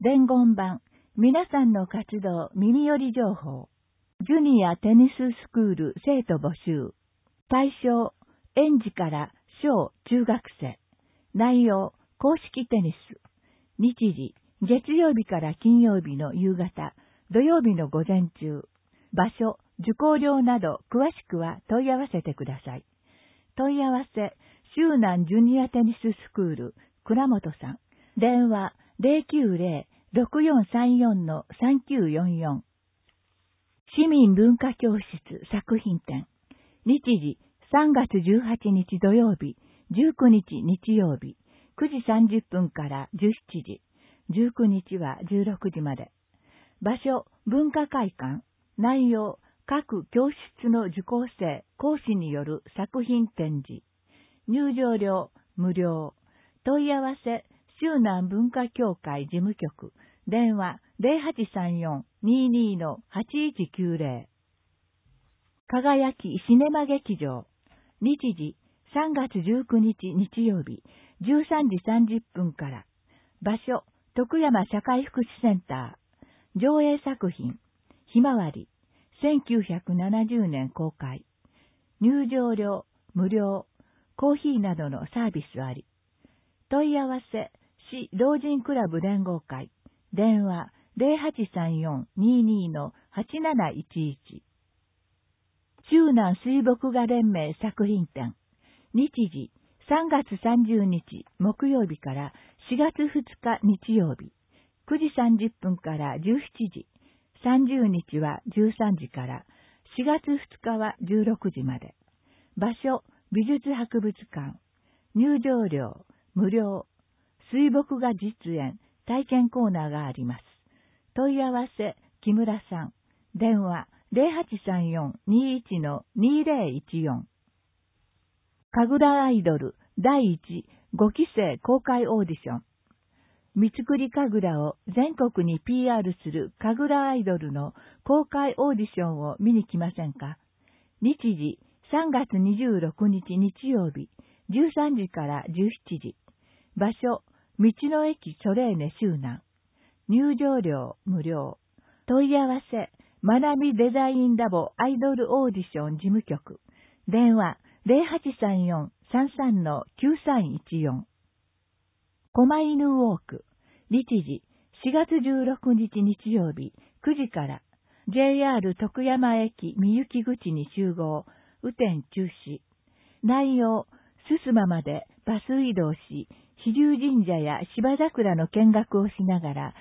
伝言版、皆さんの活動耳寄り情報。ジュニアテニススクール生徒募集。対象、園児から小中学生。内容、公式テニス。日時、月曜日から金曜日の夕方、土曜日の午前中。場所、受講料など詳しくは問い合わせてください。問い合わせ、周南ジュニアテニススクール、倉本さん。電話、090-6434-3944。市民文化教室作品展。日時、3月18日土曜日、19日日曜日、9時30分から17時、19日は16時まで。場所、文化会館。内容、各教室の受講生、講師による作品展示。入場料、無料。問い合わせ、周南文化協会事務局。電話、0834-22-8190。輝きシネマ劇場。日時、3月19日日曜日、13時30分から。場所、徳山社会福祉センター。上映作品、ひまわり。1970年公開。入場料、無料。コーヒーなどのサービスあり。問い合わせ、市老人クラブ連合会。電話、0834-22-8711。周南水墨画連盟作品展。日時、3月30日木曜日から4月2日日曜日。9時30分から17時。30日は13時から、4月2日は16時まで。場所、美術博物館。入場料、無料。水墨画実演、体験コーナーがあります。問い合わせ、木村さん。電話、0834-21-2014。神楽アイドル第1、5期生公開オーディション。三つくり神楽を全国に PR する神楽アイドルの公開オーディションを見に来ませんか？日時、3月26日日曜日、13時から17時。場所、道の駅ソレーネ周南。入場料無料。問い合わせ、まなみデザインラボアイドルオーディション事務局。電話、0834-33-9314。狛犬ウォーク。日時、4月16日日曜日、9時から。JR 徳山駅三行口に集合。雨天中止。内容、すすままでバス移動し、飛龍神社や芝桜の見学をしながら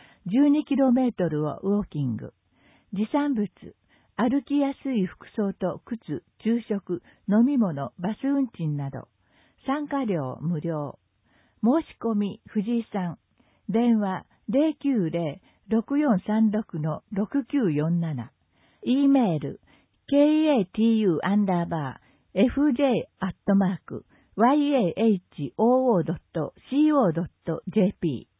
12km をウォーキング。持参物、歩きやすい服装と靴、昼食、飲み物、バス運賃など。参加料無料。申し込み、藤井さん。電話、090-6436-6947。e メール、katu_fj@yahoo.co.jp